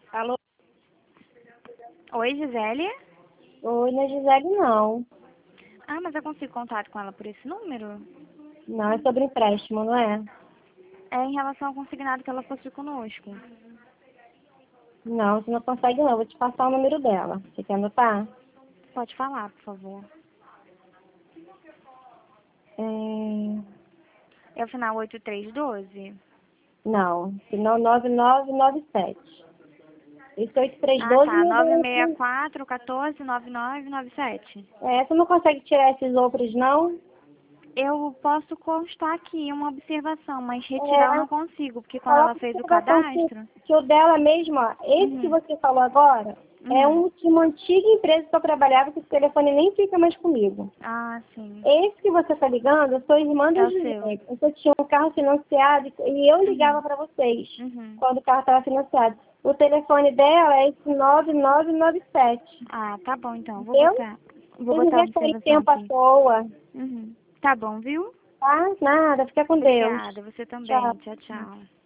Alô? Oi, Gisele? Oi, não é Gisele, não. Ah, mas eu consigo contato com ela por esse número? Não, é sobre empréstimo, não é? É em relação ao consignado que ela possui conosco. Não, você não consegue não. Vou te passar o número dela. Você quer anotar? Pode falar, por favor. É... É o final 8312? Não, final 9997. Esse Ah, 8312 tá. não Nove é... seis quatro 14 9997. Você não consegue tirar esses outros, não? Eu posso constar aqui uma observação, mas retirar eu É, não consigo, porque quando ela coloca fez o observação cadastro... que o dela mesmo, ó, esse que Uhum, você falou agora, é uhum. de uma antiga empresa que eu trabalhava, que esse telefone nem fica mais comigo. Ah, sim. Esse que você está ligando, eu sou irmã da É o seu. Gisele. Eu tinha um carro financiado e eu ligava Uhum, para vocês uhum. quando o carro estava financiado. O telefone dela é esse 9997. Ah, tá bom então. Vou Eu botar, vou não botar a gastei observação tempo à aqui. toa. Uhum. Tá bom, viu? Tá? Nada, fica com Deus. Obrigada, você também. Tchau. Tchau, tchau.